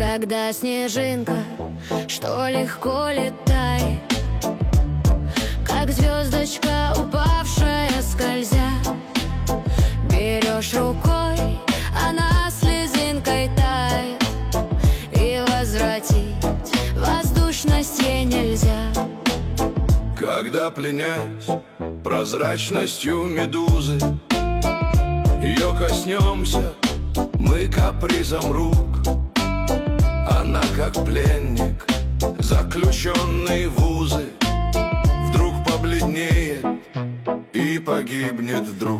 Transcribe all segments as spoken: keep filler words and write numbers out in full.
Когда снежинка, что легко летает, как звездочка, упавшая скользя. Берешь рукой, она слезинкой тает, и возвратить воздушность ей нельзя. Когда пленясь прозрачностью медузы, ее коснемся мы капризом рук. Она как пленник, заключенный в узы, вдруг побледнеет и погибнет вдруг.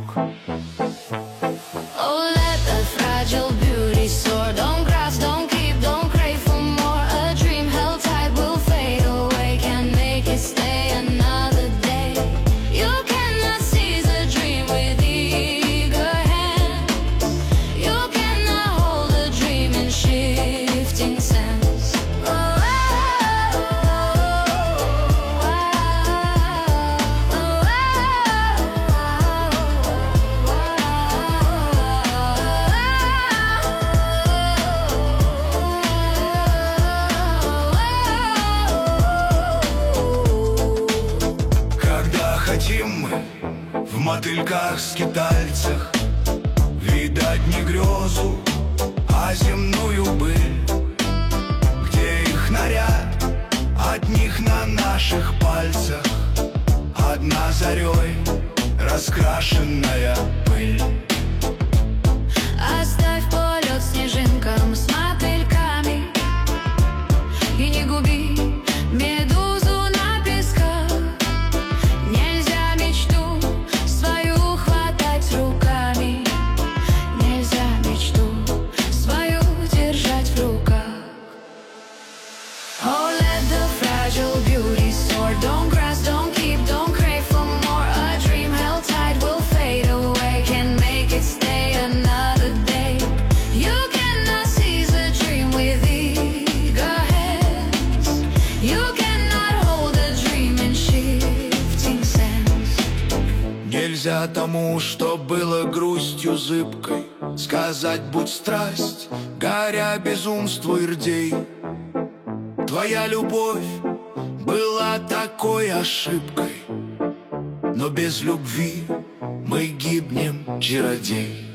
Oh, let the fragile beauty soar. Don't grasp, don't keep, don't crave for more. A dream held tight will fade away. Can't make it stay another day. You cannot seize a dream with eager hands. You cannot hold a dream in shifting sands. Oh, oh, oh, oh, oh, Когда хотим мы в мотыльках-скитальцах видать не грезу, а земную быль, где их наряд от них на наших пальцах, одна зарей раскрашенная пыль. оставь полет снежинкам с мотыльками и не губи медузу на песках. Нельзя мечту свою хватать руками, нельзя мечту свою держать в руках. Oh, let the fragile beauty soar. Don't grasp, don't keep, don't crave for more. A dream held tight will fade away. Can't make it stay another day. You cannot seize a dream with eager hands. You cannot hold a dream in shifting sands. Нельзя тому, что было грустью зыбкой, сказать: будь страсть, горя безумству и рдей. Твоя любовь была такой ошибкой, но без любви мы гибнем, чародей.